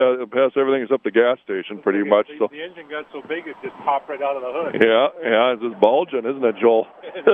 pass everything except the gas station, pretty much. So the engine got so big it just popped right out of the hood. Yeah, it's just bulging, isn't it, Joel?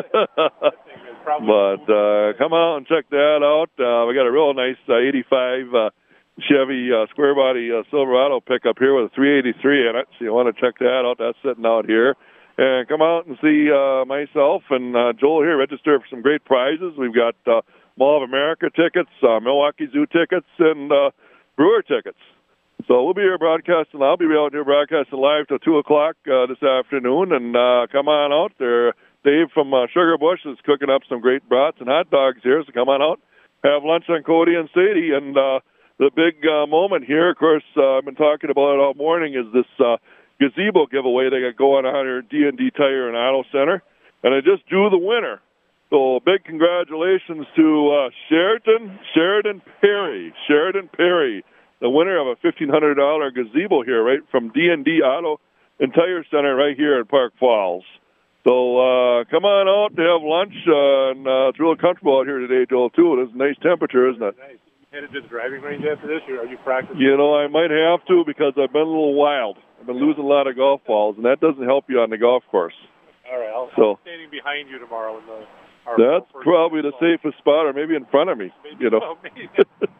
But come out and check that out. We got a real nice 85 Chevy square body Silverado pickup here with a 383 in it. So you want to check that out. That's sitting out here. And come out and see myself and Joel here. Register for some great prizes. We've got Mall of America tickets, Milwaukee Zoo tickets, and Brewer tickets. So we'll be here broadcasting. I'll be out here broadcasting live till 2 o'clock this afternoon. And come on out there. Dave from Sugar Bush is cooking up some great brats and hot dogs here. So come on out, have lunch on Cody and Sadie. And the big moment here, of course, I've been talking about it all morning, is this gazebo giveaway they got going on here at D&D Tire and Auto Center. And I just drew the winner. So big congratulations to Sheridan Perry, the winner of a $1,500 gazebo here, right from D&D Auto and Tire Center right here at Park Falls. So come on out to have lunch, and it's real comfortable out here today, Joel, too. It's a nice temperature, isn't it? Nice. Headed to the driving range after this, or are you practicing? I might have to because I've been a little wild. I've been losing a lot of golf balls, and that doesn't help you on the golf course. All right, I'll be standing behind you tomorrow. That's probably the safest spot, or maybe in front of me. Maybe, maybe.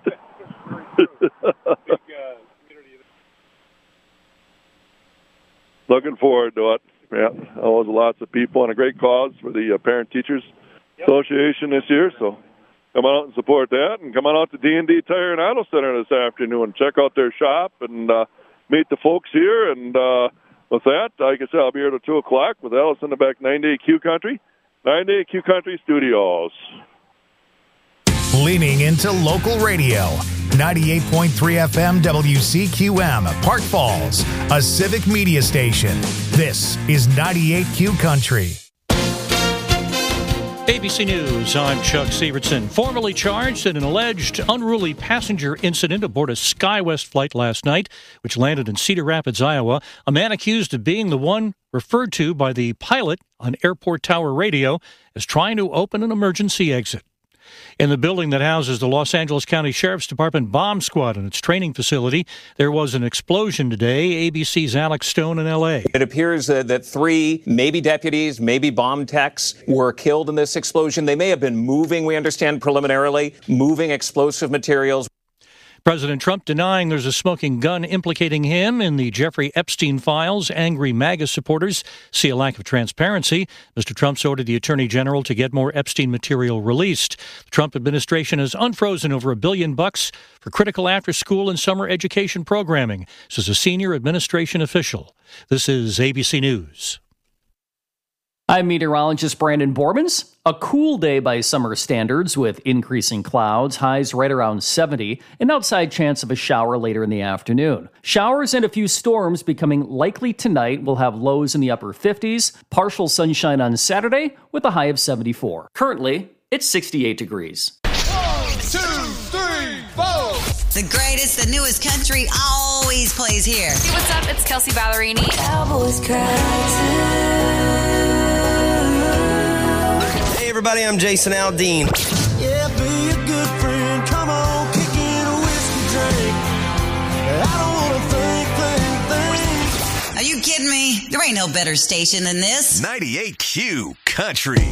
Looking forward to it. Yeah, always lots of people and a great cause for the Parent Teachers Association this year. So come on out and support that, and come on out to D&D Tire and Auto Center this afternoon. Check out their shop and meet the folks here. And with that, like I said, I'll be here till 2 o'clock with Alice in the back, 9-Day Q Country, 9-Day Q Country Studios. Leaning into local radio. 98.3 FM WCQM, Park Falls, a civic media station. This is 98Q Country. ABC News, I'm Chuck Severson. Formally charged in an alleged unruly passenger incident aboard a SkyWest flight last night, which landed in Cedar Rapids, Iowa. A man accused of being the one referred to by the pilot on airport tower radio as trying to open an emergency exit. In the building that houses the Los Angeles County Sheriff's Department bomb squad and its training facility, there was an explosion today. ABC's Alex Stone in L.A. It appears that 3, maybe deputies, maybe bomb techs were killed in this explosion. They may have been moving, we understand preliminarily, moving explosive materials. President Trump denying there's a smoking gun implicating him in the Jeffrey Epstein files. Angry MAGA supporters see a lack of transparency. Mr. Trump's ordered the Attorney General to get more Epstein material released. The Trump administration has unfrozen over $1 billion for critical after-school and summer education programming, says a senior administration official. This is ABC News. I'm meteorologist Brandon Bormans. A cool day by summer standards with increasing clouds, highs right around 70, an outside chance of a shower later in the afternoon. Showers and a few storms becoming likely tonight. Will have lows in the upper 50s, partial sunshine on Saturday with a high of 74. Currently, it's 68 degrees. 1, 2, 3, 4. The greatest, the newest country always plays here. Hey, what's up? It's Kelsey Ballerini. Cowboys cry too. Hey everybody, I'm Jason Aldean. Yeah, be a good friend. Come on, kick in a whiskey drink. I don't wanna think. Are you kidding me? There ain't no better station than this. 98Q Country.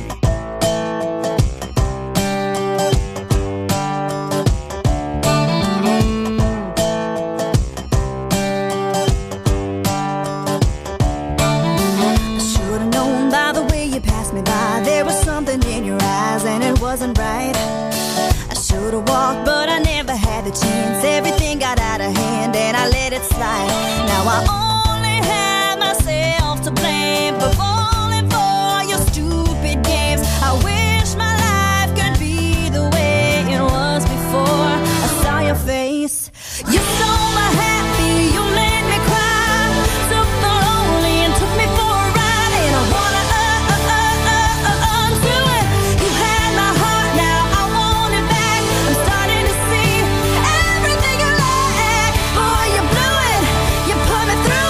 Wasn't right. I should have walked, but I never had the chance. Everything got out of hand and I let it slide. Now I only have myself to blame for falling for your stupid games. I wish my life could be the way it was before I saw your face. You stole my happy, you made me cry. Took the lonely and took me for a ride. And I wanna undo it. You had my heart, now I want it back. I'm starting to see everything you lack. Boy, you blew it, you put me through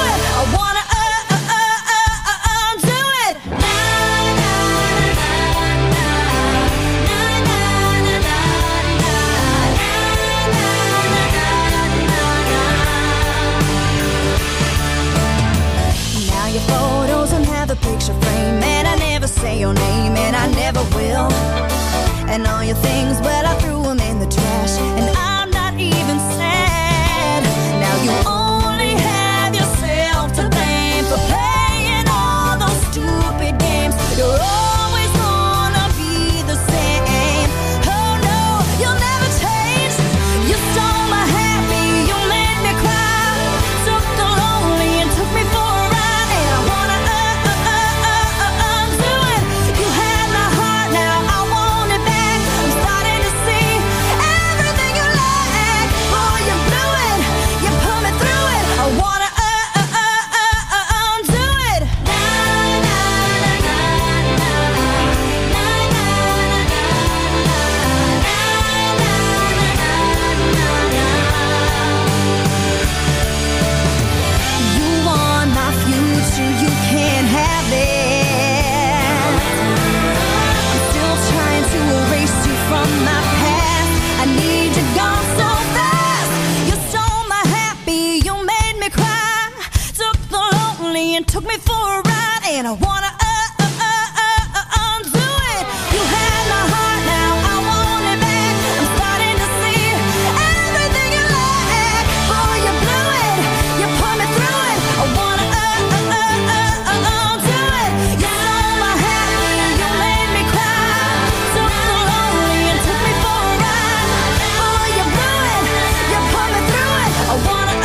And all your things, well, I threw them in the trash. And I'm not even sad. Now you only have yourself to blame for playing all those stupid games. You're always gonna be the same. Oh no, you'll never change. You stole my happy, you made me cry. Took the lonely and took me for a ride. And I wanna undo it. You had my heart, now I want it back. I'm starting to see everything you lack. Boy, you blew it, you put me through it. I wanna undo it. You want my future, you can't have it. I'm still trying to erase you from my past. I need you gone so fast. You stole my happy, you made me cry. Took the lonely and took me for a ride. And I wanna undo it. You had my heart, now I want it back. I'm starting to see everything you lack. Boy, you blew it, you put me through it. I wanna undo it. You stole my happy, you made me cry. Took the lonely and took me for a ride. Boy, you blew it, you put me through it. I wanna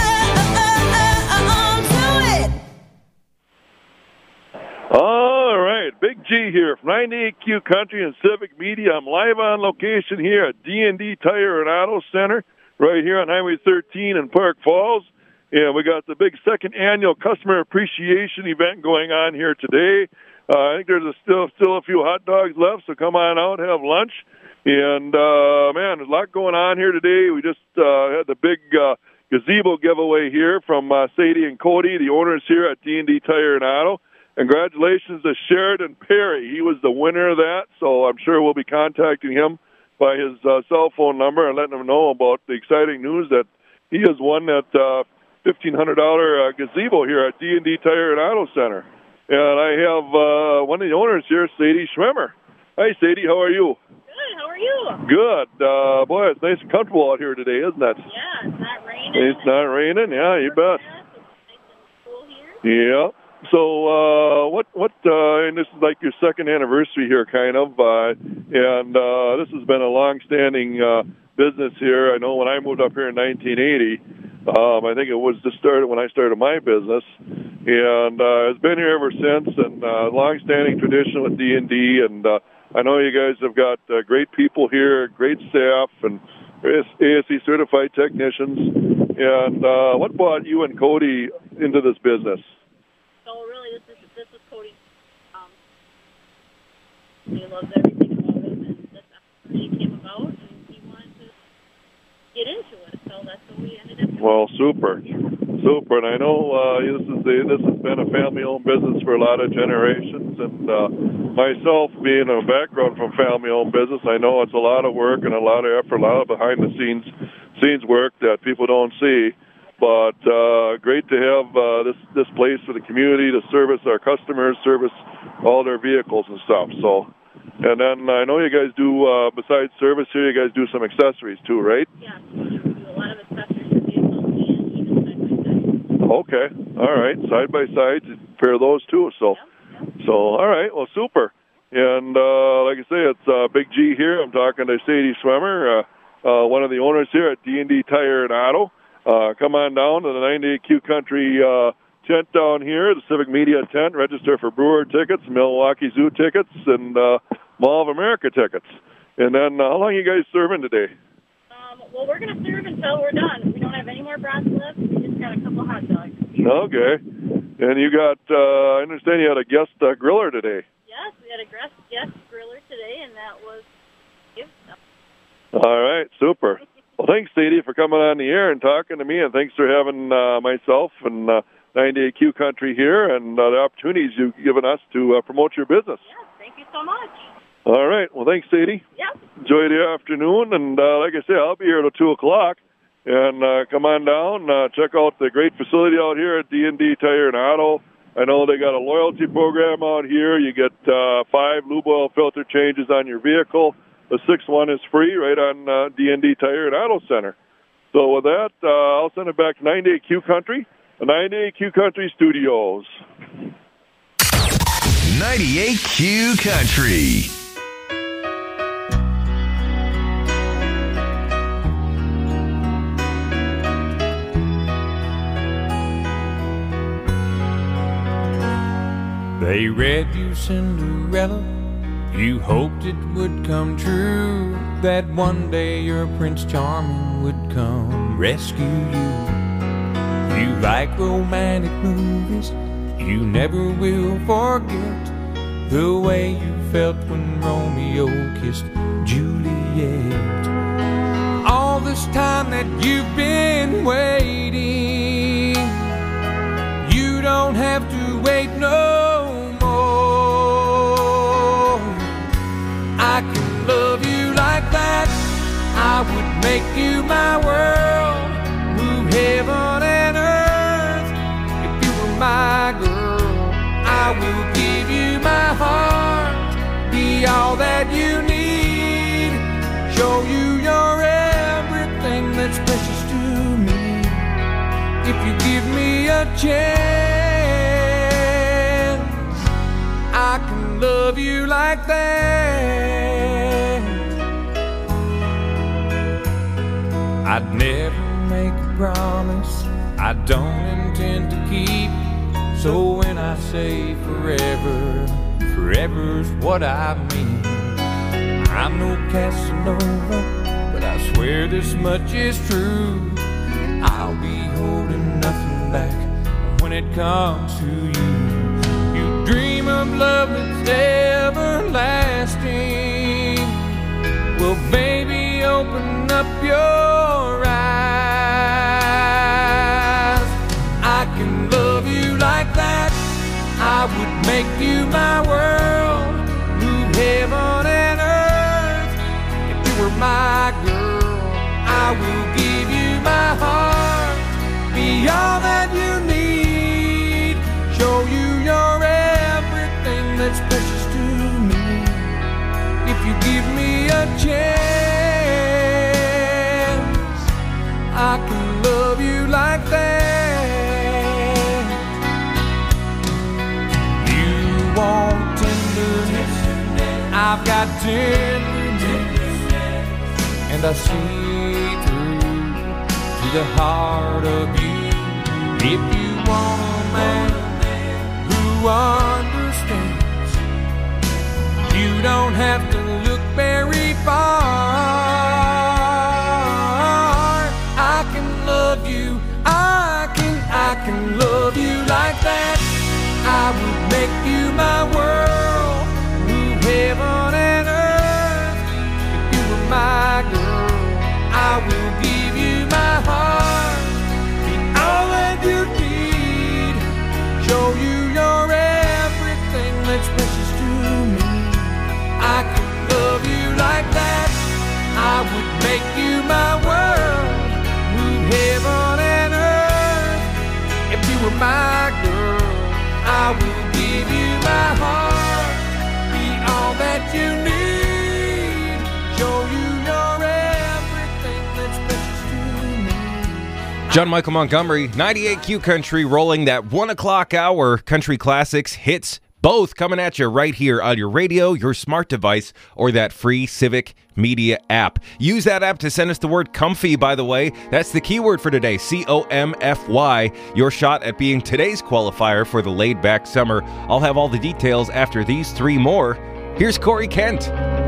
undo it. All right, Big G here from 98Q Country and Civic Media. I'm live on location here at D&D Tire and Auto Center, right here on Highway 13 in Park Falls. And we got the big second annual customer appreciation event going on here today. I think there's still a few hot dogs left, so come on out, have lunch. And, man, there's a lot going on here today. We just had the big gazebo giveaway here from Sadie and Cody, the owners here at D&D Tire and Auto. Congratulations to Sheridan Perry. He was the winner of that, so I'm sure we'll be contacting him by his cell phone number and letting him know about the exciting news that he has won that $1,500 gazebo here at D&D Tire and Auto Center. And I have one of the owners here, Sadie Schwimmer. Hi, Sadie. How are you? Good. How are you? Good. Boy, it's nice and comfortable out here today, isn't it? Yeah, it's not raining. It's not raining. Yeah, you bet. It's nice and cool here. Yeah. So, and this is like your second anniversary here, kind of, and this has been a long-standing business here. I know when I moved up here in 1980, I think it was just started when I started my business, and it's been here ever since, and long-standing tradition with D&D, and I know you guys have got great people here, great staff, and ASE certified technicians. And what brought you and Cody into this business? So really, this is Cody. He loves everything about it, and this opportunity came about, and he wanted to get into it. So that's what we ended up doing. Well, super. And I know this has been a family-owned business for a lot of generations. And myself, being a background from family-owned business, I know it's a lot of work and a lot of effort, a lot of behind-the-scenes work that people don't see. But great to have this place for the community to service our customers, service all their vehicles and stuff. So, and then I know you guys do, besides service here, you guys do some accessories too, right? Yeah, we do a lot of accessories for vehicles and even side-by-side. Okay, all right, side-by-sides, pair those too. So, all right, well, super. And like I say, it's Big G here. I'm talking to Sadie Schwimmer, one of the owners here at D&D Tire and Auto. Come on down to the 98Q Country tent down here, the Civic Media tent. Register for Brewer tickets, Milwaukee Zoo tickets, and Mall of America tickets. And then how long are you guys serving today? Well, we're going to serve until we're done. We don't have any more brats left. We just got a couple hot dogs. Okay. And you got, I understand you had a guest griller today. Yes, we had a guest griller today, and that was gift stuff. All right, super. Well, thanks, Sadie, for coming on the air and talking to me, and thanks for having myself and 98Q Country here and the opportunities you've given us to promote your business. Yes, thank you so much. All right. Well, thanks, Sadie. Yep. Enjoy the afternoon, and like I said, I'll be here till 2 o'clock. And come on down, check out the great facility out here at D&D Tire and Auto. I know they got a loyalty program out here. You get 5 lube oil filter changes on your vehicle. The 6th one is free right on D&D Tire and Auto Center. So with that, I'll send it back to 98Q Country, the 98Q Country Studios. 98Q Country. They read you Cinderella, you hoped it would come true, that one day your Prince Charming would come rescue you. You like romantic movies, you never will forget the way you felt when Romeo kissed Juliet. All this time that you've been waiting, you don't have to wait no more. I can love you like that, I would make you my world, move heaven and earth if you were my girl. I will give you my heart, be all that you need, show you you're everything that's precious to me. If you give me a chance, I can love you like that. I'd never make a promise I don't intend to keep, so when I say forever, forever's what I mean. I'm no Casanova, but I swear this much is true, I'll be holding nothing back when it comes to you. You dream of love that's everlasting, well baby open up your eyes. I can love you like that, I would make you my world, move heaven and earth if you were my girl. I will give you my heart, be all that you need, show you you're everything that's precious to me. If you give me a chance, I can love you like that. You want tenderness, I've got tenderness, and I see through to the heart of you. If you want a man who understands, you don't have to look very far. I can love you, I can love you like that. I would make you my world, move heaven and earth if you were my girl. I will give you my heart, be all that you need, show you you're everything that's precious to me. I could love you like that, I would make you my world, move heaven and earth if you were my girl. I will give you my heart, be all that you need, show you you're everything that's precious to me. John Michael Montgomery, 98Q Country, rolling that 1 o'clock hour country classics hits, both coming at you right here on your radio, your smart device, or that free Civic Media app. Use that app to send us the word comfy, by the way. That's the keyword for today, COMFY. Your shot at being today's qualifier for the laid-back summer. I'll have all the details after these three more. Here's Corey Kent.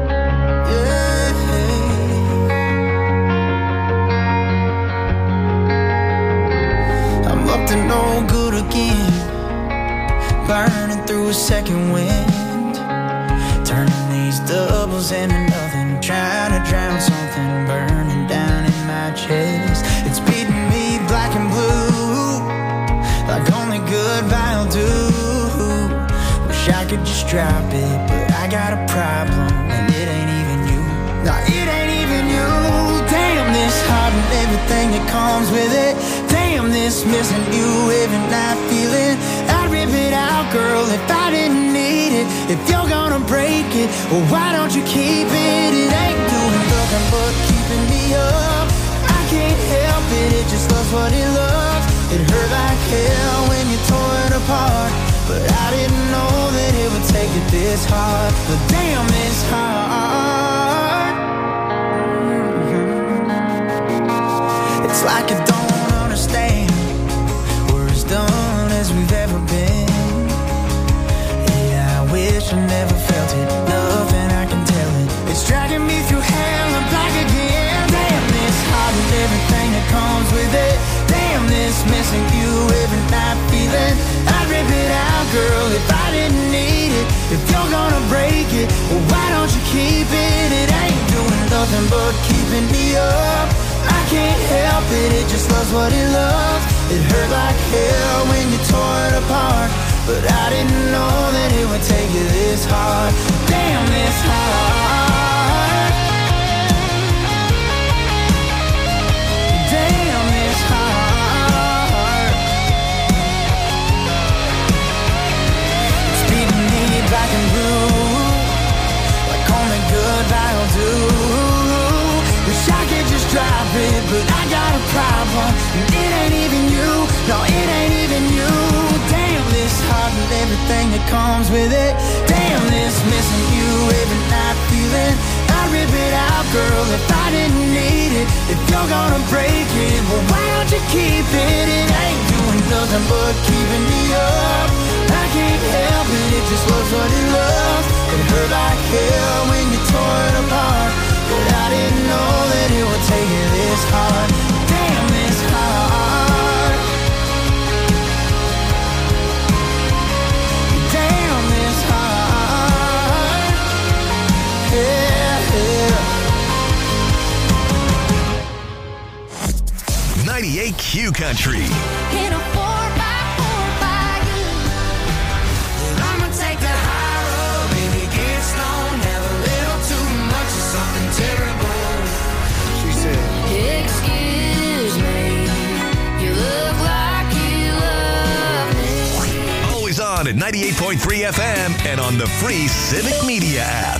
I'm up to no good again, burning through a second wind, turning these doubles into nothing, trying to drown something burning down in my chest. It's beating me black and blue, like only goodbye will do. Wish I could just drop it, but I got a problem, and it ain't even you. No, it ain't even you. Damn this heart and everything that comes with it. Damn this missing you every night feeling. I'd rip it out, girl, if I didn't need it. If you're gonna break it, Well, why don't you keep it? It ain't doing nothing but keeping me up. I can't help it, it just loves what it loves. It hurt like hell when you tore it apart, but I didn't know that it would take it this hard. But damn, it's hard. It's like I don't understand. We're as done as we've ever been. Yeah, I wish I never felt it. Nothing I can tell it. It's dragging me through hell and back again. Damn, this heart and everything that comes with it. Damn, this missing you every night feeling. I'd rip it out, girl, if I didn't need it. If you're gonna break it, well, why don't you keep it? It ain't doing nothing but keeping me up. I can't help it, it just loves what it loves. It hurt like hell when you tore it apart, but I didn't know that it would take you this hard. Damn, this hard. Damn, this hard. It's beating me back and blue, like only goodbye will do. Wish I could just drop it, but I got a problem. And it ain't even you, no, it ain't even you. Damn, this heart and everything that comes with it. Damn, this missing you every night feeling. I'd rip it out, girl, if I didn't need it. If you're gonna break it, well, why don't you keep it? It ain't doing nothing but keeping me up. I can't help it, it just loves what it loves. It hurt like hell when you tore it apart, but I didn't know that it would take you this hard. Damn, this hard. Damn, this hard. Yeah, yeah. 98 Q Country. In a 4x4 by you. I'ma take the high road, baby, get stoned, have a little too much of something terrible. She said, Excuse me, you look like you love me. always on at 98.3 FM and on the free Civic Media app.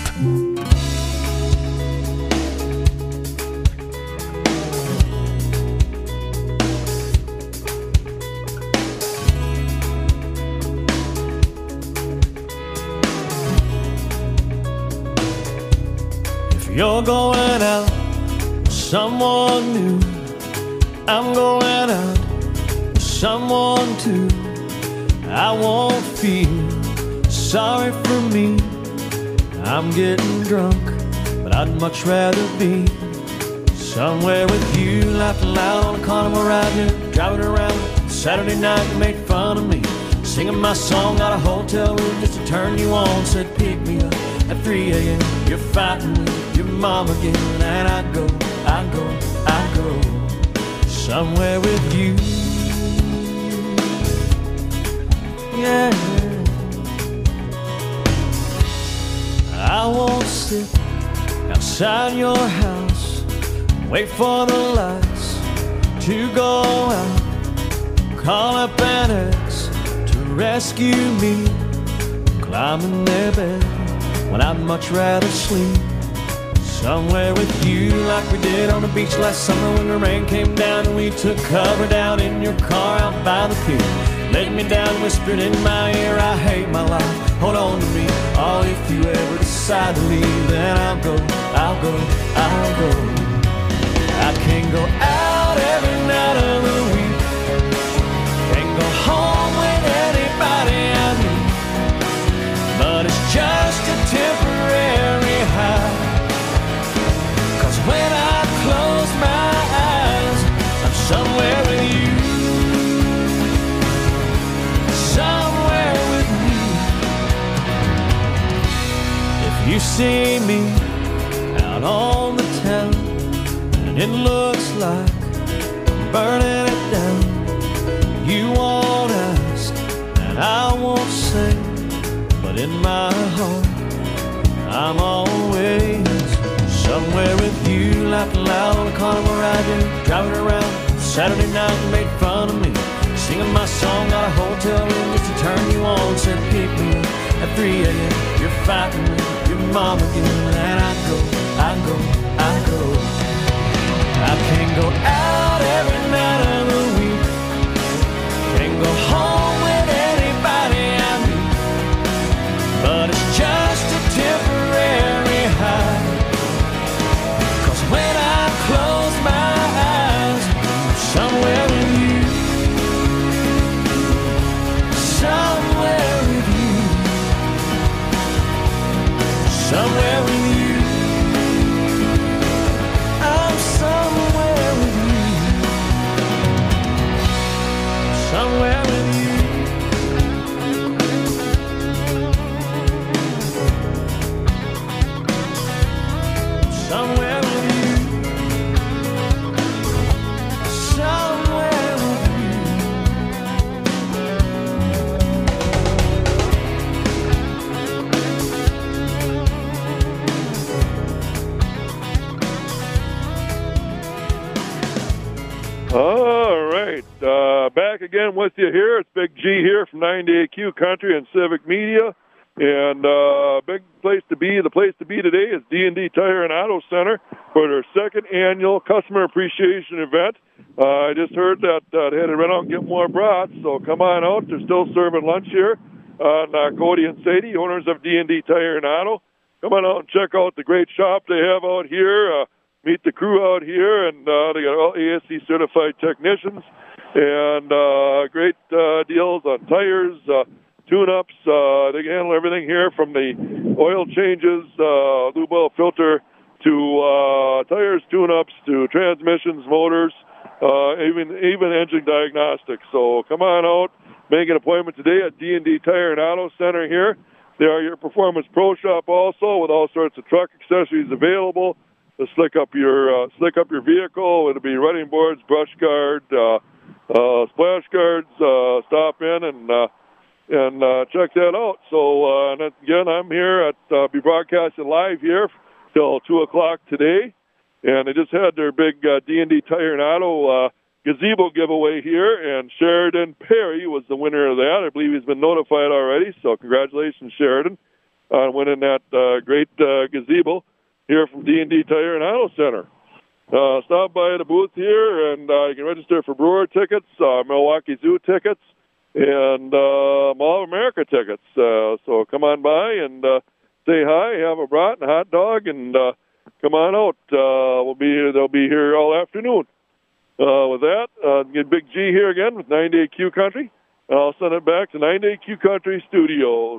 If you're going out with someone new, I'm going out with someone too. I won't feel sorry for me. I'm getting drunk, but I'd much rather be somewhere with you, laughing loud on a carnival ride, here, driving around Saturday night. You made fun of me, singing my song out of a hotel room just to turn you on. Said pick me up at 3 a.m. You're fighting with your mom again, and I go somewhere with you. Yeah, I won't sit outside your house, wait for the lights to go out, call up an ex to rescue me, climb in their bed when I'd much rather sleep somewhere with you, like we did on the beach last summer when the rain came down and we took cover down in your car out by the pier. Laid me down, whispered in my ear, I hate my life, hold on to me. Oh, if you ever decide to leave, then I'll go. I can go out every night of the week, can go home with anybody I meet, but it's just a temporary high. Cause when I close my eyes, I'm somewhere with you, somewhere with me. If you see me out on the town and it looks like I'm burning it down, you won't ask and I won't say, but in my heart I'm always somewhere with you, laughing loud on a carnival ride, here, driving around Saturday night. You made fun of me, singing my song out of a hotel room just to turn you on. Said pick me up at 3 a.m. You're fighting with your mom again. And I go. I can't go out every night of the week. Can't go home with anybody I meet. But it's just a temporary high. 'Cause when I close my eyes, I'm somewhere with you. Somewhere with you. Somewhere with you. I'm somewhere with you. Somewhere with you. Somewhere with you. Somewhere with you. All right, back again with you here. It's Big G here from 98Q Country and Civic Media, and big place to be. The place to be today is D&D Tire and Auto Center for their second annual Customer Appreciation Event. I just heard that they had to run out and get more brats, so come on out. They're still serving lunch here on Cody and Sadie, owners of D&D Tire and Auto. Come on out and check out the great shop they have out here. Meet the crew out here, and they got all ASC certified technicians, and great deals on tires, tune-ups. They can handle everything here from the oil changes, lube oil filter, to tires, tune-ups, to transmissions, motors, even engine diagnostics. So come on out, make an appointment today at D&D Tire and Auto Center here. They are your Performance Pro Shop also, with all sorts of truck accessories available to slick up your vehicle. It'll be running boards, brush guard, splash guards. Stop in and check that out. So and again, I'm here at be broadcasting live here till 2:00 today, and they just had their big D&D Tire and Auto gazebo giveaway here, and Sheridan Perry was the winner of that. I believe he's been notified already. So congratulations, Sheridan, on winning that great gazebo here from D&D Tire and Auto Center. Stop by the booth here, and you can register for Brewer tickets, Milwaukee Zoo tickets, and Mall of America tickets. So come on by and say hi, have a brat and a hot dog, and come on out. They'll be here all afternoon. With that, get Big G here again with 98Q Country. I'll send it back to 98Q Country Studios.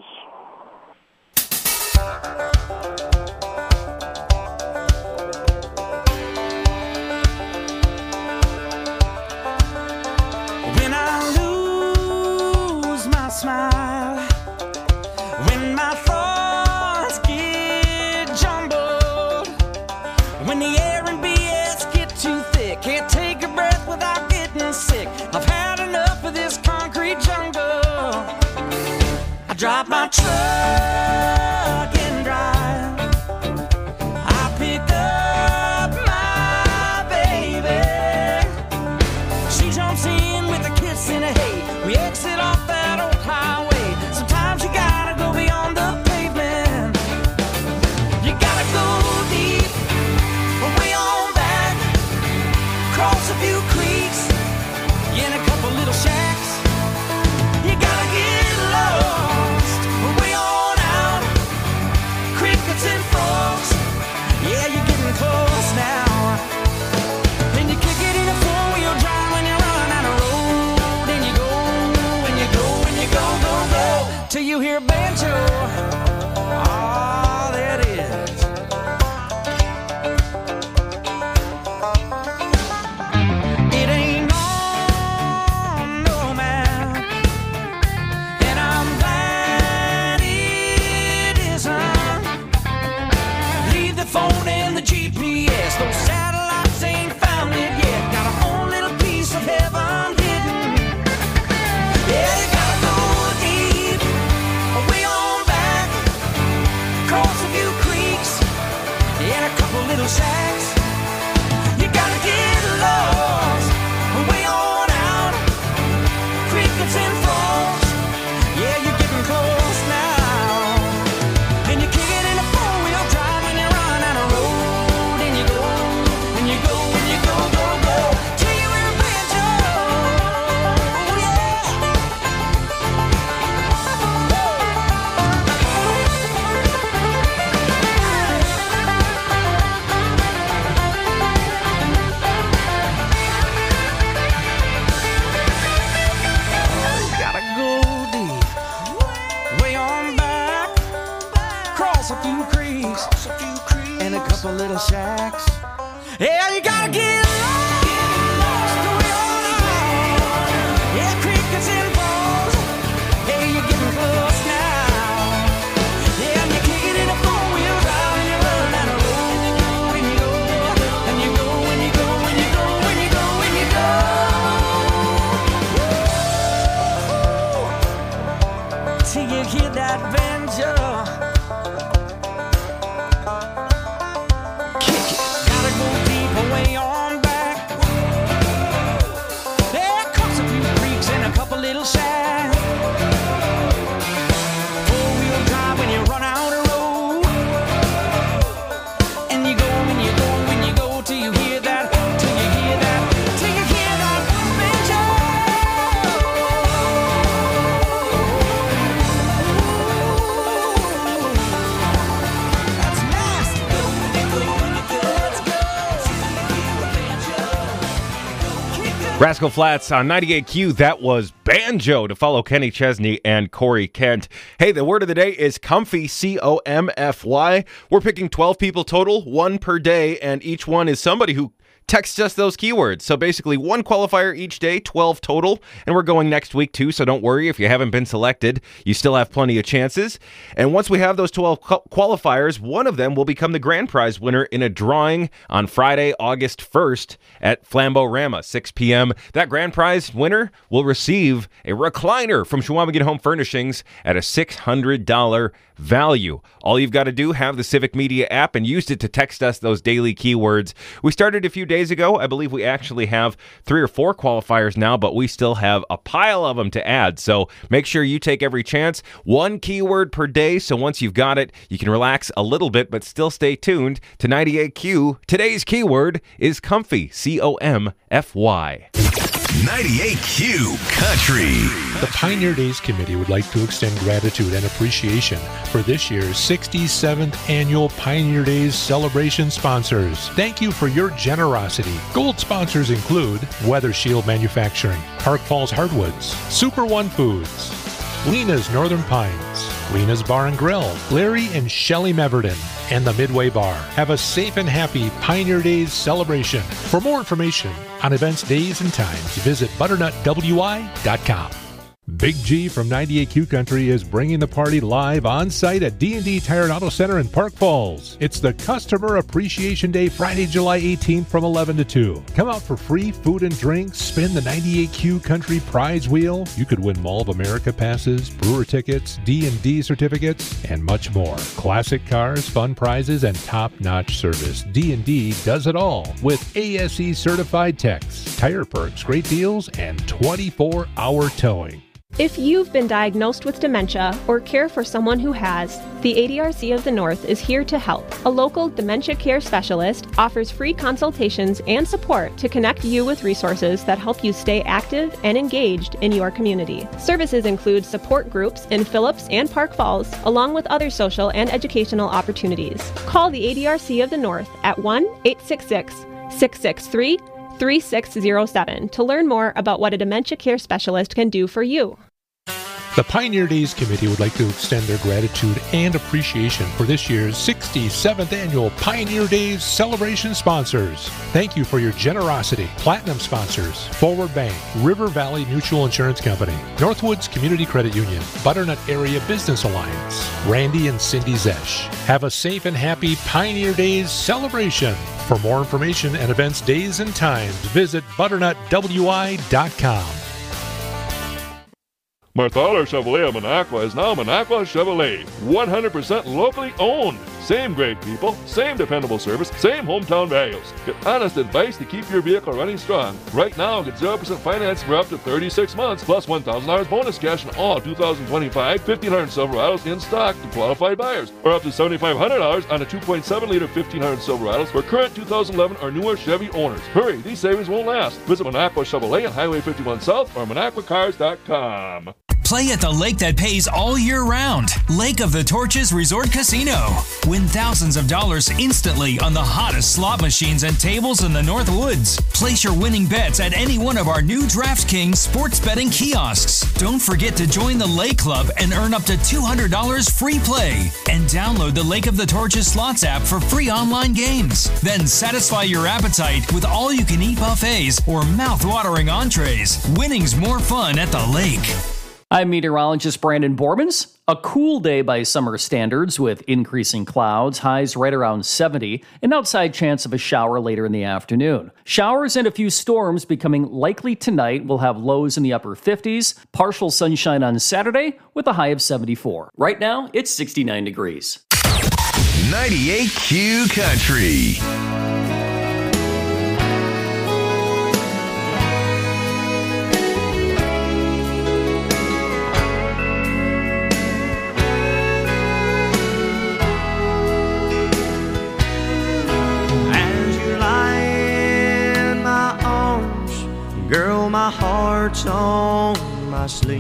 Smile when my thoughts get jumbled, when the air and BS get too thick, can't take a breath without getting sick. I've had enough of this concrete jungle. I drop my truck and drive. I pick up my baby. She jumps in with a kiss and a hey. We exit off that old highway. Sometimes you gotta go beyond the pavement. You gotta go deep, way on back, cross a few creeks, in a couple little shacks. You gotta get lost, way on out, crickets and frogs. Yeah, you're getting close now. And you kick it in a four-wheel drive when you run out of road, and you go. couple little shacks. Yeah, you gotta get lost the way on out. Yeah, crickets and balls. Hey, you're getting close now. Yeah, and you're kicking in a four-wheel drive and you run down the road and you go and you go and you go and you go and you go and you go and you go. Till you hear that banjo. Way on back. There comes a few creeks and a couple little shacks. Four-wheel drive when you run out of road. And you go and you go and you go till you hear that, till you hear that, till you hear that banjo. That's nasty. Rascal Flatts on 98Q. That was Banjo, to follow Kenny Chesney and Corey Kent. Hey, the word of the day is comfy, C-O-M-F-Y. We're picking 12 people total, one per day, and each one is somebody who texts us those keywords. So basically one qualifier each day, 12 total, and we're going next week too, so don't worry if you haven't been selected. You still have plenty of chances. And once we have those 12 qualifiers, one of them will become the grand prize winner in a drawing on Friday, August 1st at Flambeau-Rama, 6 p.m. That grand prize winner will receive a recliner from Chequamegon Home Furnishings at a $600 value. All you've got to do, have the Civic Media app and use it to text us those daily keywords. We started a few days ago. I believe we actually have 3 or 4 qualifiers now, but we still have a pile of them to add. So make sure you take every chance. One keyword per day. So once you've got it, you can relax a little bit, but still stay tuned to 98Q. Today's keyword is comfy, C-O-M-F-Y. 98Q Country. The Pioneer Days Committee would like to extend gratitude and appreciation for this year's 67th Annual Pioneer Days celebration sponsors. Thank you for your generosity. Gold sponsors include Weather Shield Manufacturing, Park Falls Hardwoods, Super One Foods, Lena's Northern Pines, Lena's Bar and Grill, Larry and Shelley Meverden, and the Midway Bar. Have a safe and happy Pioneer Days celebration. For more information on events, days, and times, visit butternutwi.com. Big G from 98Q Country is bringing the party live on site at D&D Tire and Auto Center in Park Falls. It's the Customer Appreciation Day, Friday, July 18th from 11 to 2. Come out for free food and drinks, spin the 98Q Country prize wheel. You could win Mall of America passes, brewer tickets, D&D certificates, and much more. Classic cars, fun prizes, and top-notch service. D&D does it all with ASE certified techs, tire perks, great deals, and 24-hour towing. If you've been diagnosed with dementia or care for someone who has, the ADRC of the North is here to help. A local dementia care specialist offers free consultations and support to connect you with resources that help you stay active and engaged in your community. Services include support groups in Phillips and Park Falls, along with other social and educational opportunities. Call the ADRC of the North at 1-866-663-3607 to learn more about what a dementia care specialist can do for you. The Pioneer Days Committee would like to extend their gratitude and appreciation for this year's 67th Annual Pioneer Days celebration sponsors. Thank you for your generosity. Platinum sponsors: Forward Bank, River Valley Mutual Insurance Company, Northwoods Community Credit Union, Butternut Area Business Alliance, Randy and Cindy Zesch. Have a safe and happy Pioneer Days celebration. For more information and events, days, and times, visit butternutwi.com. Marthaler Chevrolet of Minocqua is now Minocqua Chevrolet. 100% locally owned. Same great people, same dependable service, same hometown values. Get honest advice to keep your vehicle running strong. Right now, get 0% finance for up to 36 months, plus $1,000 bonus cash on all 2025 1500 Silverados in stock to qualified buyers, or up to $7,500 on a 2.7-liter 1500 Silverados for current 2011 or newer Chevy owners. Hurry, these savings won't last. Visit Minocqua Chevrolet on Highway 51 South or MinocquaCars.com. Play at the lake that pays all year round. Lake of the Torches Resort Casino. Win thousands of dollars instantly on the hottest slot machines and tables in the North Woods. Place your winning bets at any one of our new DraftKings sports betting kiosks. Don't forget to join the Lake Club and earn up to $200 free play. And download the Lake of the Torches Slots app for free online games. Then satisfy your appetite with all-you-can-eat buffets or mouth-watering entrees. Winning's more fun at the lake. I'm meteorologist Brandon Bormans. A cool day by summer standards with increasing clouds, highs right around 70, an outside chance of a shower later in the afternoon. Showers and a few storms becoming likely tonight. Will have lows in the upper 50s, partial sunshine on Saturday with a high of 74. Right now, it's 69 degrees. 98Q Country. Girl, my heart's on my sleeve.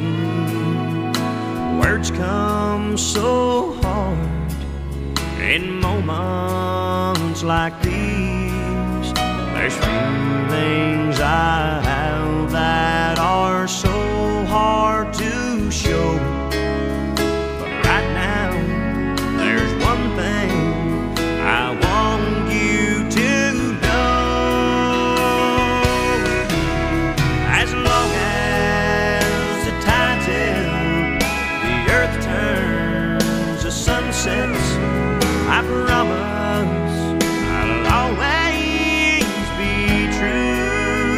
Words come so hard in moments like these. There's feelings I have that are so hard to show. But right now, there's one thing I want you to know. As long as the tide's in, the earth turns, the sun sets, I promise I'll always be true.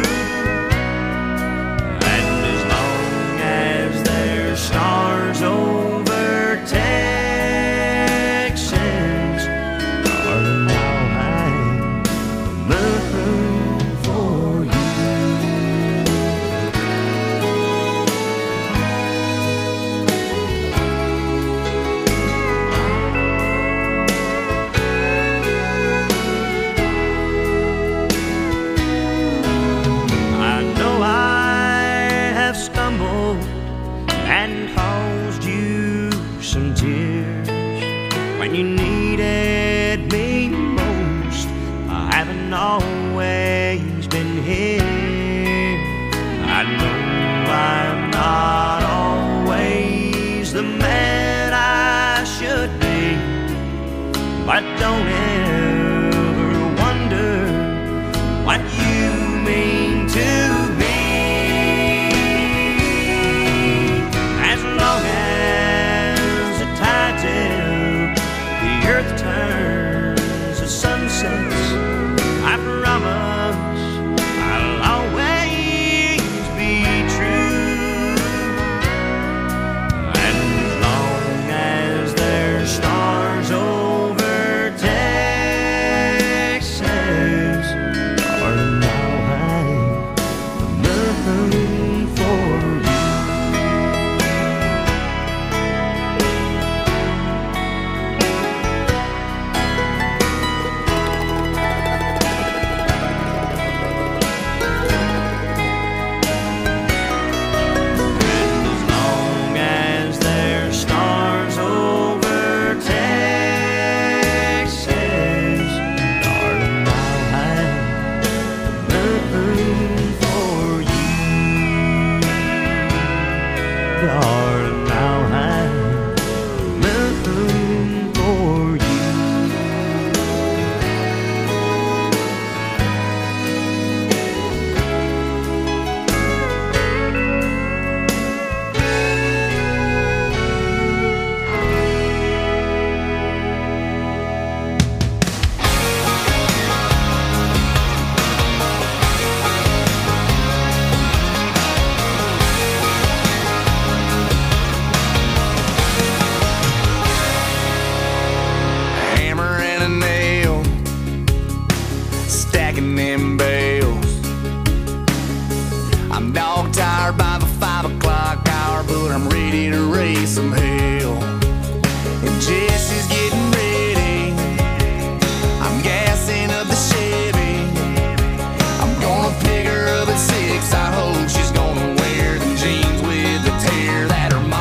And as long as there's stars over Texas, darling, I'll hang the moon for you. And caused you some tears when you needed me most. I haven't always been here. I know I'm not always the man I should be, but don't ever wonder what you mean to me. As long as the tide's in, the earth turns, the sun sets, I promise I'll always be true. And as long as there's stars over Texas, darling, I'll hang the moon for you. Darling, I'll hang the moon for you. Hammer and a nail, stacking them bales. I'm dog tired by the 5 o'clock hour, but I'm ready to raise some hell. And Jesse's getting ready, I'm gassing up the Chevy. I'm gonna pick her up at 6, I hope she's gonna wear them jeans with the tear that her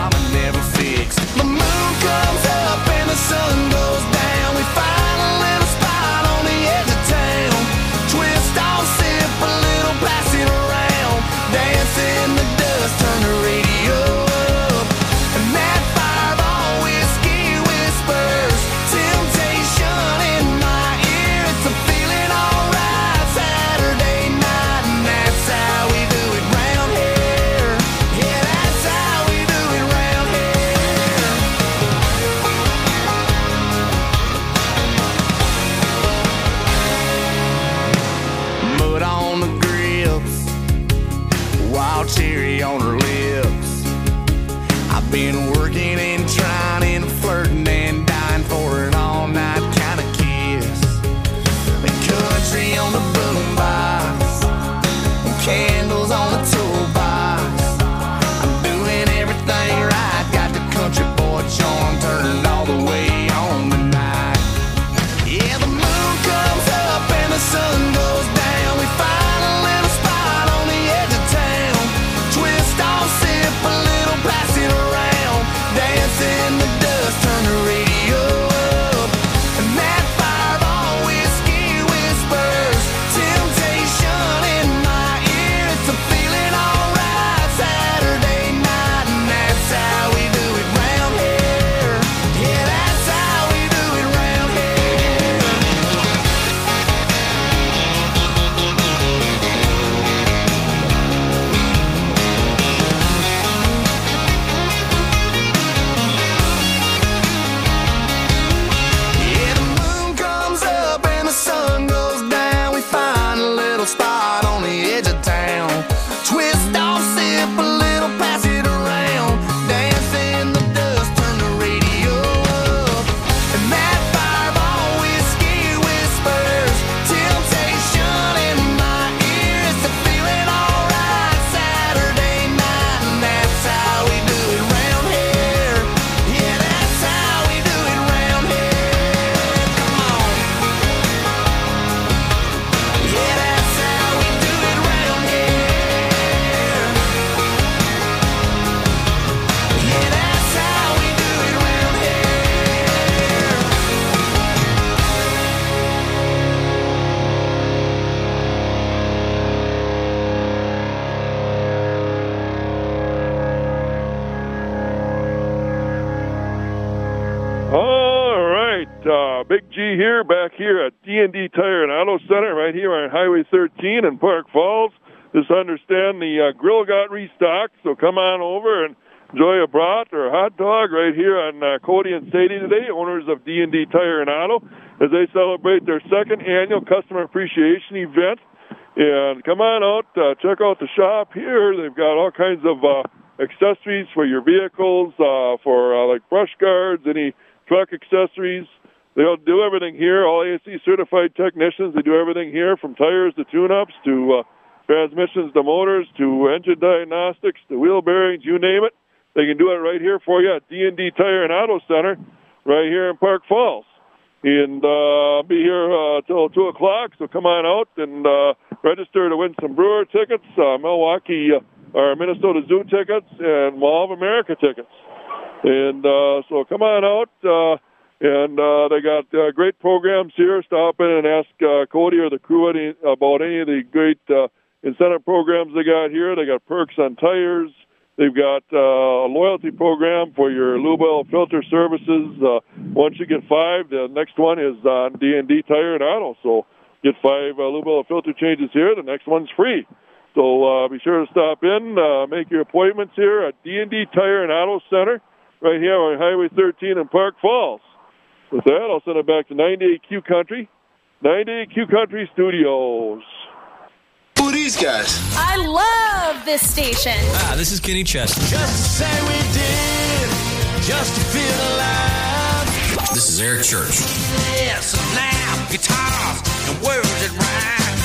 been working and trying and flirting and dying for an all-night kind of kiss. The country on the boombox, candles on the toolbox. I'm doing everything right, got the country boy charm turned all the way on tonight. Yeah, the moon comes up and the sun goes down. We find a little spot on the edge of town. Twist off, sip a little, pass it around. Dance in the dust, turn the radio up. And that fireball whiskey whispers temptation in my ear. It's a feeling alright Saturday night, and that's how we do it round here. Yeah, that's how we do it round here. Yeah, the moon comes up and the sun goes down. We find a little spot on the edge of town. Twist off, sip a little, pass it around. Dance in the dust, turn the radio up. And that fireball whiskey whispers temptation in my ear. It's a feeling alright Saturday night, and that's how we do it round here. Yeah, that's how we do it round here. Come on. Yeah, that's how we do it round here. Yeah, that's how we do it round here. All right, Big G here, back here at D&D Tire and Auto Center, right here on Highway 13 in Park Falls. Just understand the grill got restocked, so come on over and enjoy a brat or a hot dog right here on Cody and Sadie today, owners of D&D Tire and Auto, as they celebrate their second annual customer appreciation event. And come on out, check out the shop here. They've got all kinds of accessories for your vehicles, for like brush guards, any truck accessories. They'll do everything here. All ASE certified technicians. They do everything here, from tires to tune-ups to transmissions to motors to engine diagnostics to wheel bearings, you name it. They can do it right here for you at D&D Tire and Auto Center right here in Park Falls. And I'll be here till 2 o'clock, so come on out and register to win some Brewer tickets, Milwaukee or Minnesota Zoo tickets, and Mall of America tickets. And so come on out, and they got great programs here. Stop in and ask Cody or the crew about any of the great incentive programs they got here. They got perks on tires. They've got a loyalty program for your lube oil filter services. Once you get 5, the next one is on D&D Tire and Auto. So get 5 lube oil filter changes here. The next one's free. So be sure to stop in, make your appointments here at D&D Tire and Auto Center right here on Highway 13 in Park Falls. With that, I'll send it back to 98Q Country, 98Q Country Studios. Who are these guys? I love this station. This is Kenny Chesney. Just to say we did, just to feel alive. This is Eric Church. Yes, now, guitars and words that rhyme.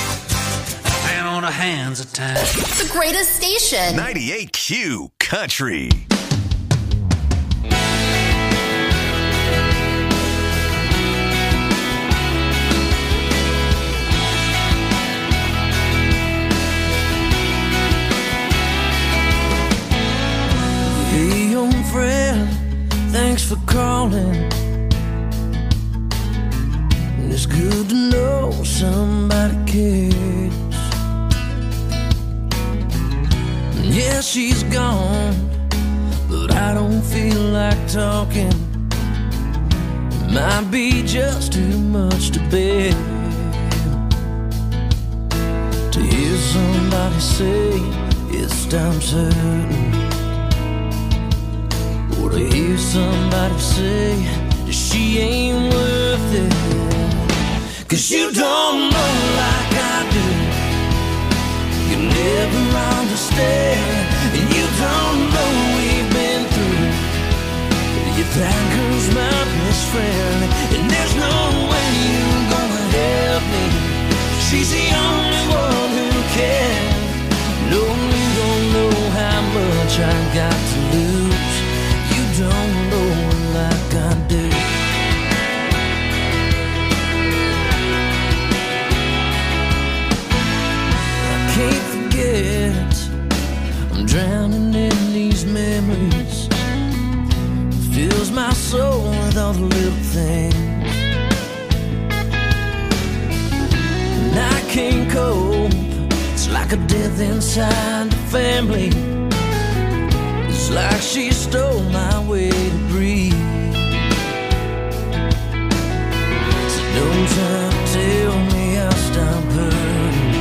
And on the hands of time. The greatest station. 98Q Country. Hey, young friend, thanks for calling. It's good to know somebody cares. Yeah, she's gone, but I don't feel like talking. It might be just too much to bear. To hear somebody say it stops hurting, or to hear somebody say that she ain't worth it. 'Cause you don't know like I do. You never understand, and you don't know we've been through friend, and there's no way you're gonna help me. She's the only one who can. No, you don't know how much I've got to lose. You don't know her like I do. I can't forget, I'm drowning in these memories. Fills my soul with all the little things, and I can't cope. It's like a death inside the family. It's like she stole my way to breathe. So don't try to tell me I'll stop hurting.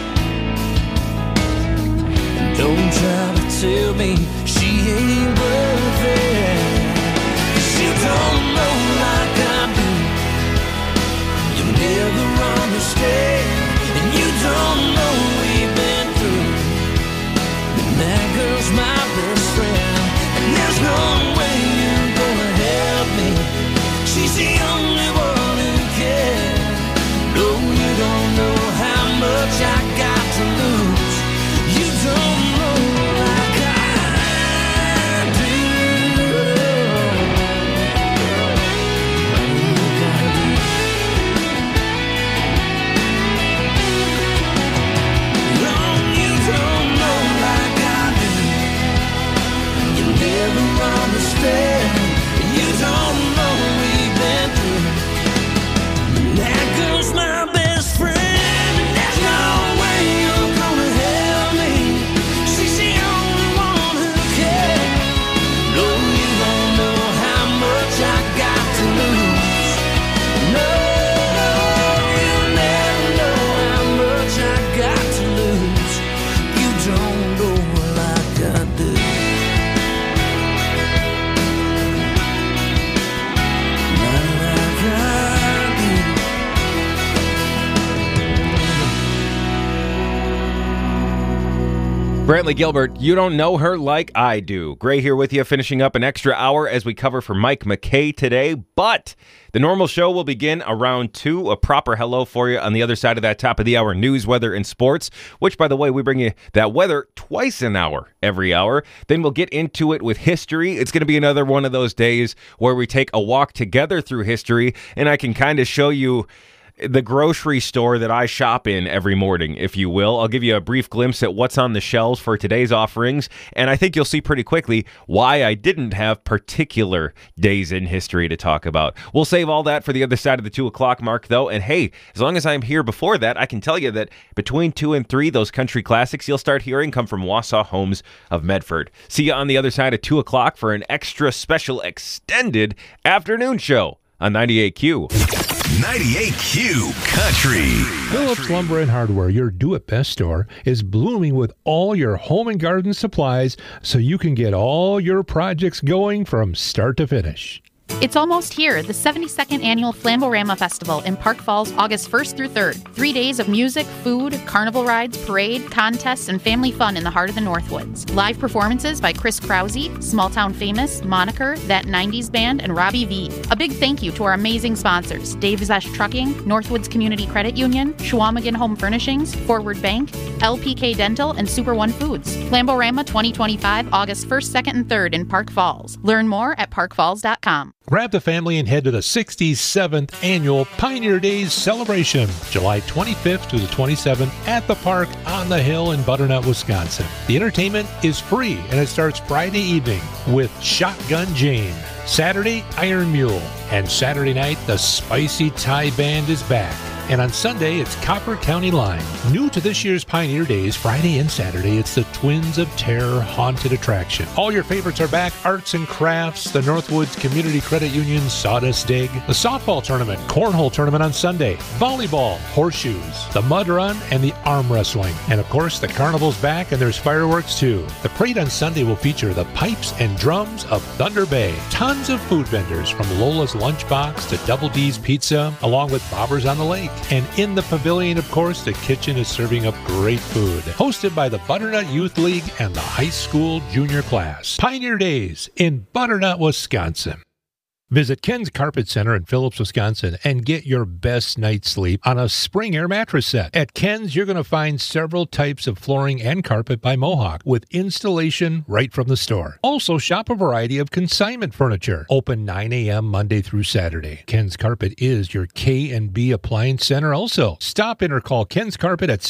Don't try to tell me she ain't worth it. You don't know like I do. You'll never understand, and you don't know we've been through. And that girl's my best friend, and there's no way you're gonna help me. She's the only one who can. No, you don't know how much I got to lose. You don't know like I do. Understand, you don't know we've been through. That girl's my best friend, and there's no way you're gonna help me. She's the only one who can. No, you don't know how much I got to lose. No, you'll never know how much I got to lose. You don't know like I do. Brantley Gilbert, you don't know her like I do. Gray here with you, finishing up an extra hour as we cover for Mike McKay today. But the normal show will begin around 2. A proper hello for you on the other side of that top of the hour news, weather, and sports, which, by the way, we bring you that weather twice an hour, every hour. Then we'll get into it with history. It's going to be another one of those days where we take a walk together through history, and I can kind of show you the grocery store that I shop in every morning, if you will. I'll give you a brief glimpse at what's on the shelves for today's offerings, and I think you'll see pretty quickly why I didn't have particular days in history to talk about. We'll save all that for the other side of the 2 o'clock mark, though, and hey, as long as I'm here before that, I can tell you that between 2 and 3, those country classics you'll start hearing come from Wausau Homes of Medford. See you on the other side of 2 o'clock for an extra special extended afternoon show on 98Q. 98Q Country. Phillips Lumber and Hardware, your do-it-best store, is blooming with all your home and garden supplies so you can get all your projects going from start to finish. It's almost here, the 72nd Annual Flamborama Festival in Park Falls, August 1st through 3rd. 3 days of music, food, carnival rides, parade, contests, and family fun in the heart of the Northwoods. Live performances by Chris Krause, Small Town Famous, Moniker, That 90s Band, and Robbie V. A big thank you to our amazing sponsors, Dave Zesh Trucking, Northwoods Community Credit Union, Schwamigan Home Furnishings, Forward Bank, LPK Dental, and Super One Foods. Flamborama 2025, August 1st, 2nd, and 3rd in Park Falls. Learn more at parkfalls.com. Grab the family and head to the 67th Annual Pioneer Days celebration, July 25th to the 27th at the park on the hill in Butternut, Wisconsin. The entertainment is free and it starts Friday evening with Shotgun Jane, Saturday Iron Mule, and Saturday night the Spicy Thai Band is back. And on Sunday, it's Copper County Line. New to this year's Pioneer Days, Friday and Saturday, it's the Twins of Terror Haunted Attraction. All your favorites are back. Arts and crafts, the Northwoods Community Credit Union Sawdust Dig, the softball tournament, cornhole tournament on Sunday, volleyball, horseshoes, the mud run, and the arm wrestling. And of course, the carnival's back and there's fireworks too. The parade on Sunday will feature the pipes and drums of Thunder Bay. Tons of food vendors from Lola's Lunchbox to Double D's Pizza, along with Bobbers on the Lake. And in the pavilion, of course, the kitchen is serving up great food. Hosted by the Butternut Youth League and the high school junior class. Pioneer Days in Butternut, Wisconsin. Visit Ken's Carpet Center in Phillips, Wisconsin, and get your best night's sleep on a Spring Air mattress set. At Ken's, you're going to find several types of flooring and carpet by Mohawk with installation right from the store. Also, shop a variety of consignment furniture. Open 9 a.m. Monday through Saturday. Ken's Carpet is your K&B Appliance Center also. Stop in or call Ken's Carpet at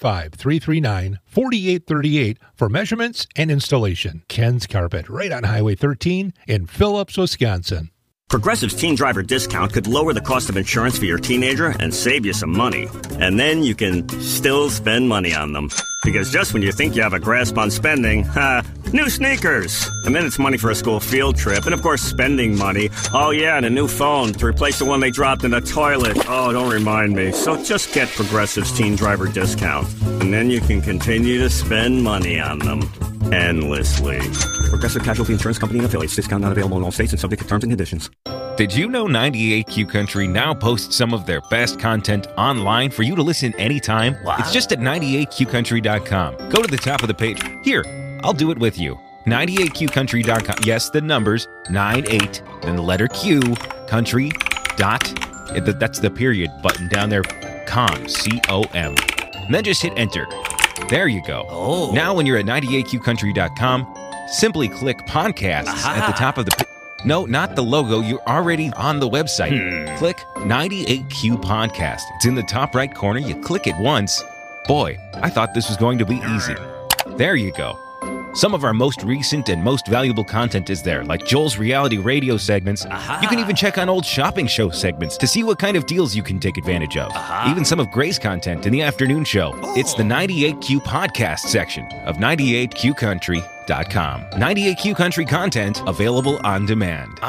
715-339-4838 for measurements and installation. Ken's Carpet, right on Highway 13 in Phillips, Wisconsin. Progressive's Teen Driver discount could lower the cost of insurance for your teenager and save you some money. And then you can still spend money on them. Because just when you think you have a grasp on spending, new sneakers. And then it's money for a school field trip. And of course, spending money. Oh yeah, and a new phone to replace the one they dropped in the toilet. Oh, don't remind me. So just get Progressive's Teen Driver discount. And then you can continue to spend money on them endlessly. Progressive Casualty Insurance Company and affiliates. Discount not available in all states and subject to terms and conditions. Did you know 98Q Country now posts some of their best content online for you to listen anytime? Wow. It's just at 98QCountry.com. Go to the top of the page. Here, I'll do it with you. 98QCountry.com. Yes, the numbers, 98, then the letter Q, country, that's the period button down there, com, C-O-M. And then just hit enter. There you go. Oh. Now when you're at 98QCountry.com, simply click podcast at the top of the No, not the logo. You're already on the website. Click 98Q Podcast. It's in the top right corner. You click it once. Boy, I thought this was going to be easy. There you go. Some of our most recent and most valuable content is there, like Joel's reality radio segments. You can even check on old shopping show segments to see what kind of deals you can take advantage of. Even some of Gray's content in the afternoon show. It's the 98Q Podcast section of 98QCountry.com. 98Q Country content available on demand.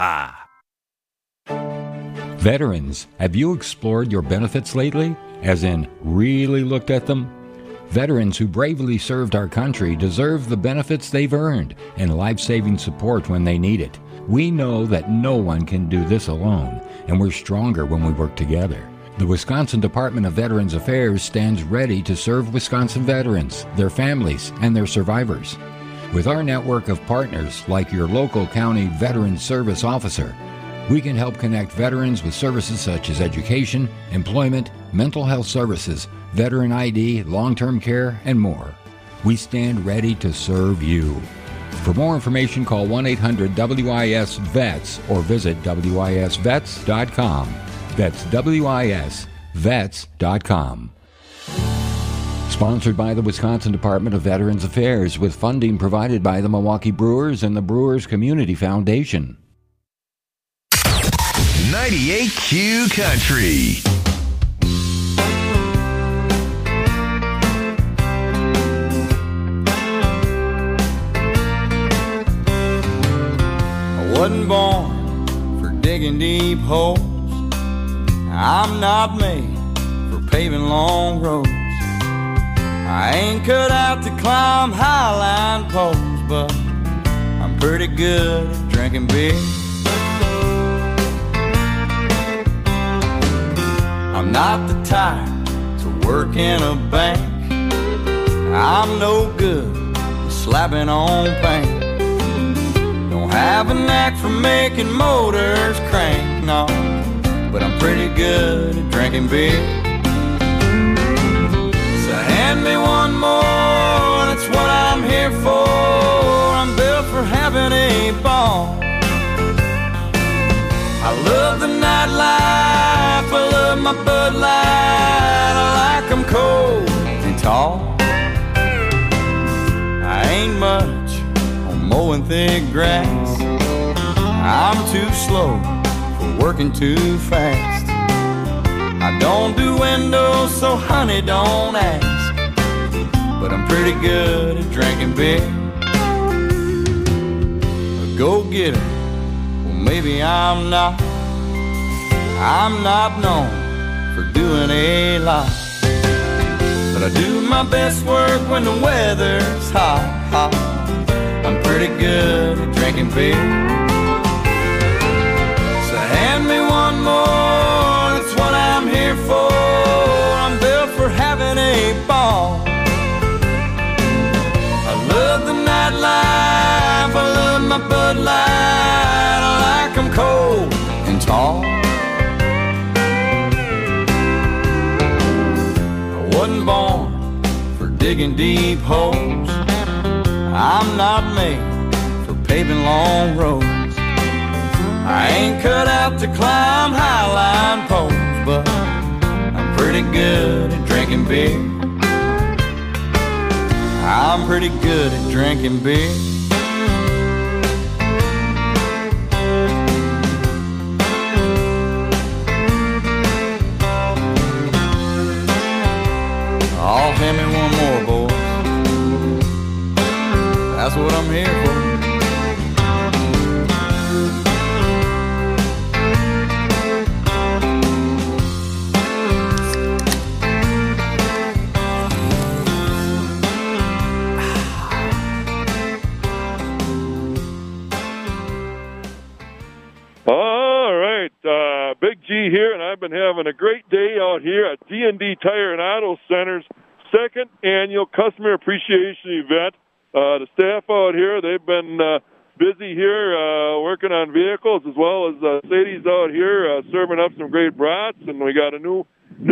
Veterans, have you explored your benefits lately? As in, really looked at them? Veterans who bravely served our country deserve the benefits they've earned and life-saving support when they need it. We know that no one can do this alone, and we're stronger when we work together. The Wisconsin Department of Veterans Affairs stands ready to serve Wisconsin veterans, their families, and their survivors. With our network of partners like your local county Veterans Service Officer, we can help connect veterans with services such as education, employment, mental health services, veteran ID, long-term care, and more. We stand ready to serve you. For more information, call 1-800-WIS-VETS or visit WISVets.com. That's WISVets.com. Sponsored by the Wisconsin Department of Veterans Affairs with funding provided by the Milwaukee Brewers and the Brewers Community Foundation. 98Q Country. I wasn't born for digging deep holes. I'm not made for paving long roads. I ain't cut out to climb highline poles, but I'm pretty good at drinking beer. I'm not the type to work in a bank. I'm no good at slapping on paint. Don't have a knack for making motors crank, no, but I'm pretty good at drinking beer. So hand me one more, that's what I'm here for. I'm built for having a ball. I love the nightlife, I love my Bud Light. I like them cold and tall. I ain't much on mowing thick grass. I'm too slow for working too fast. I don't do windows, so honey, don't ask. But I'm pretty good at drinking beer. A go-getter, well maybe I'm not. I'm not known for doing a lot, but I do my best work when the weather's hot, hot. I'm pretty good at drinking beer. So hand me one more, that's what I'm here for. I'm built for having a ball. I love the nightlife, I love my Bud Light. I like them cold and tall. I wasn't born for digging deep holes. I'm not made for paving long roads. I ain't cut out to climb highline poles, but I'm pretty good at drinking beer. I'm pretty good at drinking beer. Oh, hand me one more, boys. That's what I'm here for. Big G here, and I've been having a great day out here at D&D Tire and Auto Center's second annual Customer Appreciation Event. The staff out here, they've been busy here working on vehicles, as well as Sadie's out here serving up some great brats, and we got a new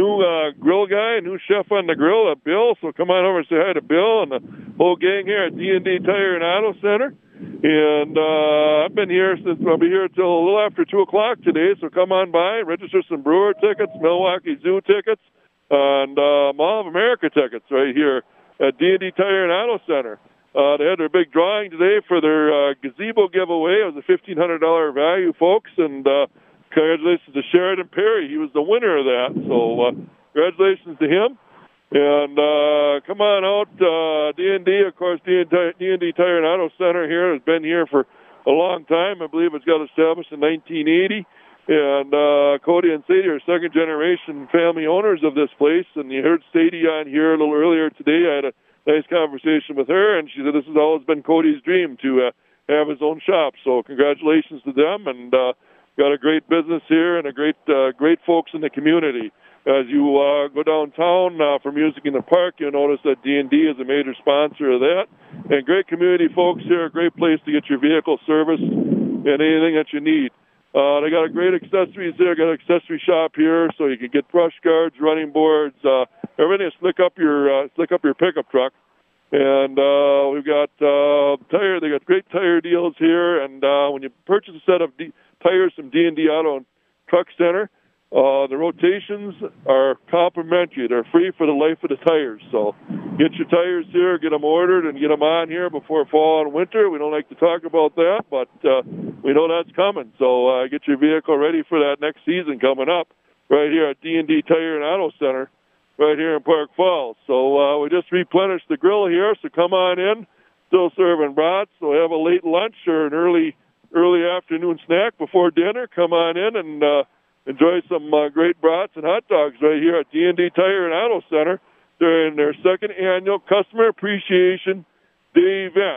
grill guy, a new chef on the grill, Bill, so come on over and say hi to Bill and the whole gang here at D&D Tire and Auto Center. And I've been here since I'll be here till a little after 2 o'clock today. So come on by, register some Brewer tickets, Milwaukee Zoo tickets, and Mall of America tickets right here at D&D Tire and Auto Center. They had their big drawing today for their gazebo giveaway. It was a $1,500 value, folks, and congratulations to Sheridan Perry. He was the winner of that. So congratulations to him. And come on out, D&D, of course, D&D Tire and Auto Center here has been here for a long time. I believe it's got established in 1980. And Cody and Sadie are second-generation family owners of this place. And you heard Sadie on here a little earlier today. I had a nice conversation with her, and she said this has always been Cody's dream to have his own shop. So congratulations to them, and got a great business here and a great folks in the community. As you go downtown for Music in the Park, you'll notice that D&D is a major sponsor of that. And great community folks here, a great place to get your vehicle serviced and anything that you need. They got a great accessories there, got an accessory shop here, so you can get brush guards, running boards, everything to slick up your pickup truck. And we've got tire. They got great tire deals here. And when you purchase a set of tires from D&D Auto and Truck Center, the rotations are complimentary. They're free for the life of the tires. So get your tires here, get them ordered, and get them on here before fall and winter. We don't like to talk about that, but we know that's coming. So get your vehicle ready for that next season coming up right here at D&D Tire and Auto Center right here in Park Falls. So we just replenished the grill here, so come on in. Still serving brats, so have a late lunch or an early afternoon snack before dinner. Come on in and enjoy some great brats and hot dogs right here at D&D Tire and Auto Center during their second annual Customer Appreciation Day event.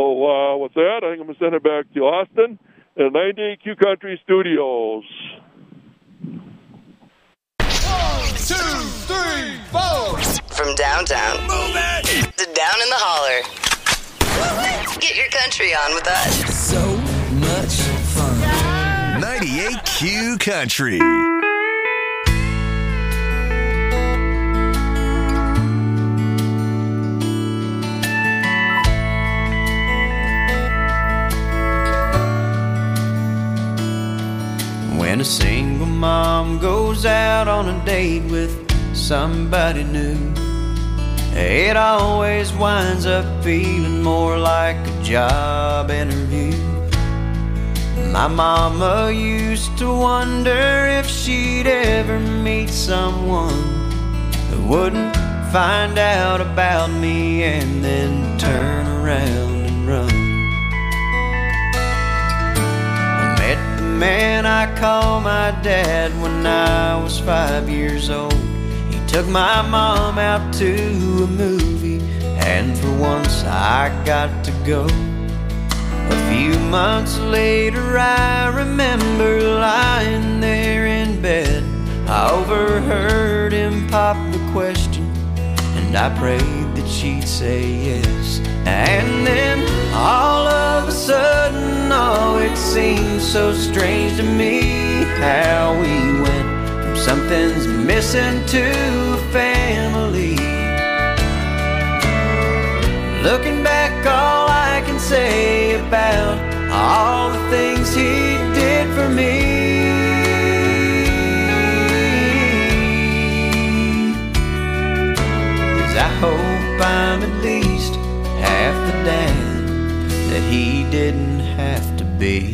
So with that, I think I'm going to send it back to Austin and 98Q Country Studios. 1, 2, 3, 4. From downtown to down in the holler. Get your country on with us. So much fun. 98Q Country. When a single mom goes out on a date with somebody new, it always winds up feeling more like a job interview. My mama used to wonder if she'd ever meet someone who wouldn't find out about me and then turn around and run. I met the man I call my dad when I was 5 years old. He took my mom out to a movie, and for once I got to go. A few months later I remember lying there in bed. I overheard him pop the question, and I prayed that she'd say yes. And then all of a sudden, oh, it seems so strange to me how we went from something's missing to a family. Looking back, all I can say about all the things he did for me is I hope I'm at least half the dad that he didn't have to be.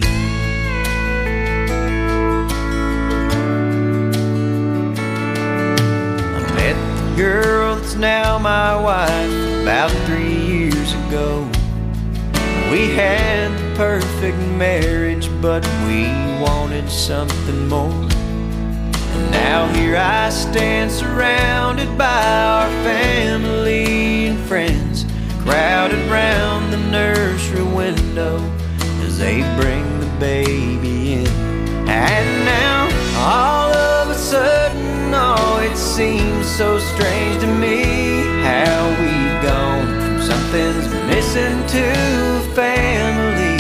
I met the girl that's now my wife about 3 years ago. We had the perfect marriage, but we wanted something more. And now here I stand surrounded by our family and friends, crowded round the nursery window as they bring the baby in. And now all of a sudden, oh, it seems so strange to me how we've gone from something's missing to family.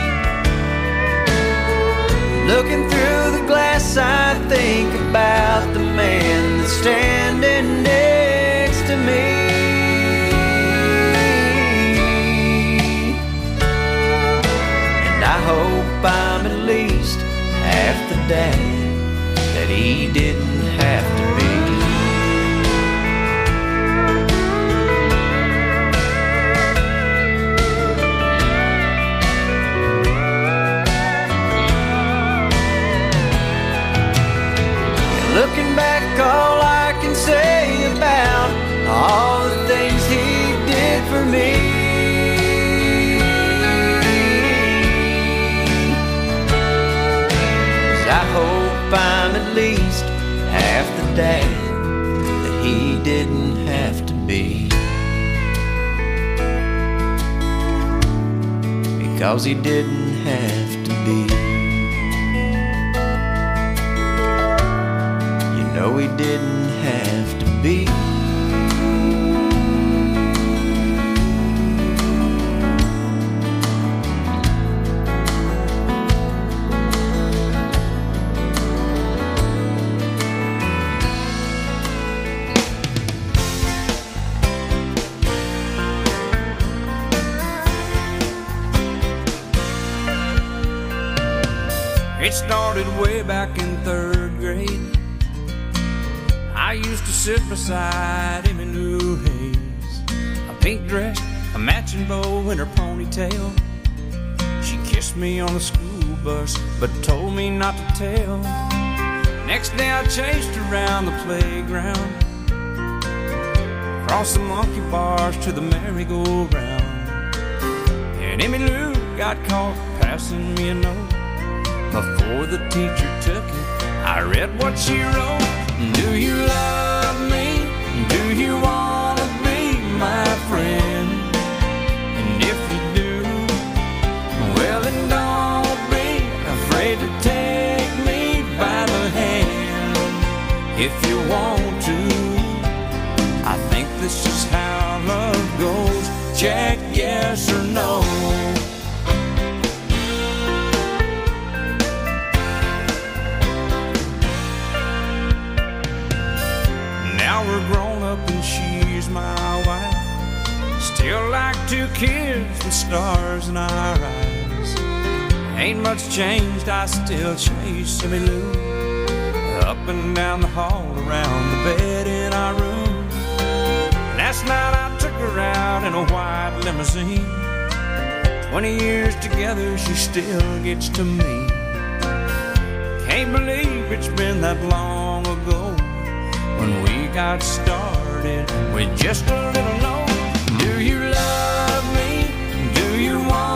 Looking through the glass, I think about the man that's standing next to me. And I hope I'm at least half the dad that he didn't have to be. Looking back, all I can say about all the things he did for me is I hope I'm at least half the dad that he didn't have to be, because he didn't have to be. No, he didn't have to be. It started way back in 3rd grade. I used to sit beside Emmy Lou Hayes, a pink dress, a matching bow in her ponytail. She kissed me on the school bus, but told me not to tell. Next day I chased around the playground, across the monkey bars to the merry-go-round. And Emmy Lou got caught passing me a note. Before the teacher took it, I read what she wrote. Do you love me? Do you want to be my friend? And if you do, well then don't be afraid to take me by the hand. If you want to, I think this is how love goes. Check yes or no. Now we're grown up and she's my wife. Still like 2 kids with stars in our eyes. Ain't much changed, I still chase Emmy Lou up and down the hall, around the bed in our room. Last night I took her out in a white limousine. 20 years together, she still gets to me. Can't believe it's been that long ago when we got started with just a little note. Do you love me? Do you want